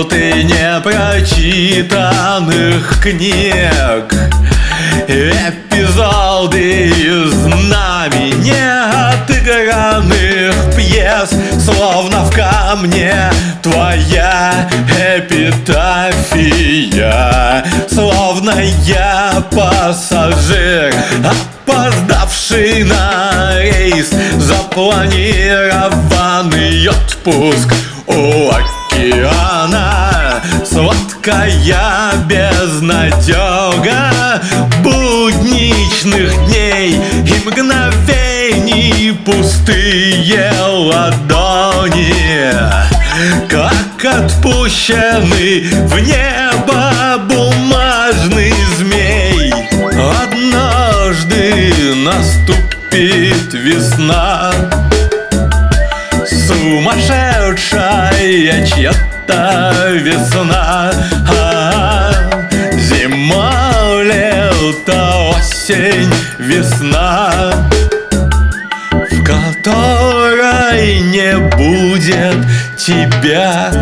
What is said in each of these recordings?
минуты непрочитанных книг, эпизоды из нами неотыгранных пьес, словно в камне твоя эпитафия. Словно я пассажир, опоздавший на рейс, запланированный отпуск у океана. Сладкая безнадега будничных дней и мгновений, пустые ладони, как отпущенный в небо бумажный змей. Однажды наступит весна, сумасшедшая чья-то весна. Зима, лето, осень, весна, в которой не будет тебя.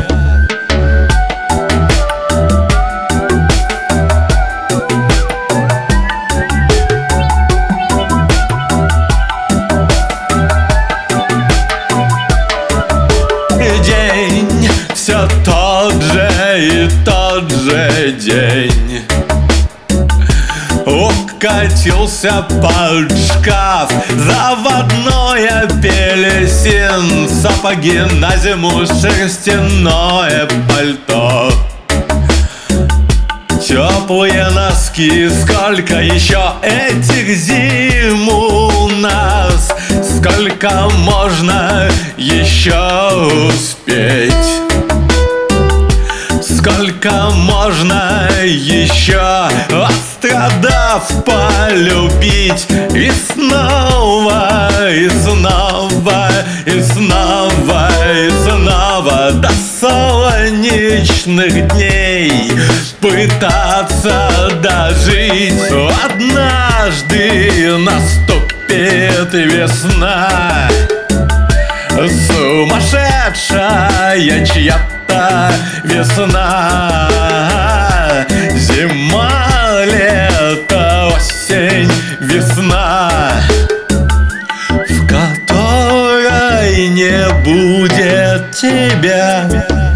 День все тот же и тот же день. Укатился под шкаф заводной апельсин, сапоги на зиму, шерстяное пальто, теплые носки. Сколько еще этих зим у нас? Сколько можно еще успеть? Сколько можно еще, отстрадав, полюбить? И снова, и снова, и снова, и снова до солнечных дней пытаться дожить. Однажды наступит весна, сумасшедшая чья-то весна. Зима, лето, осень, весна, в которой не будет тебя.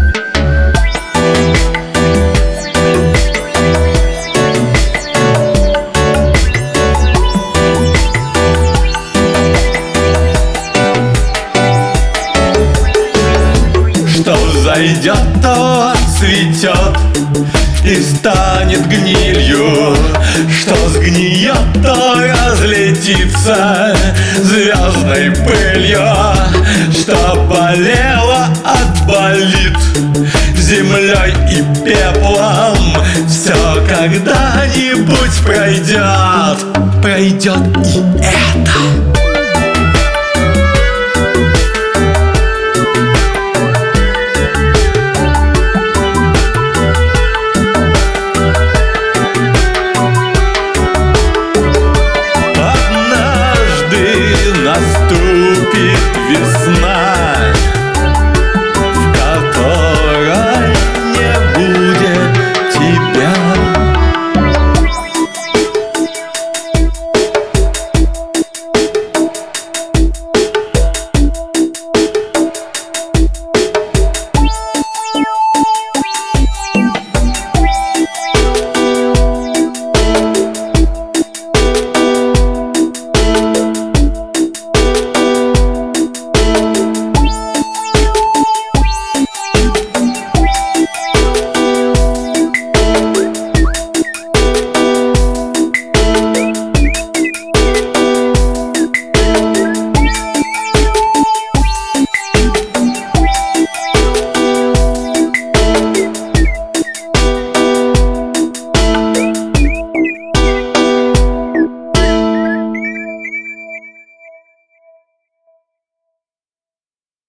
Что взойдет, то отцветет и станет гнилью, что сгниет, то разлетится звездной пылью, что болело, отболит землей и пеплом. Все когда-нибудь пройдет, пройдет и это.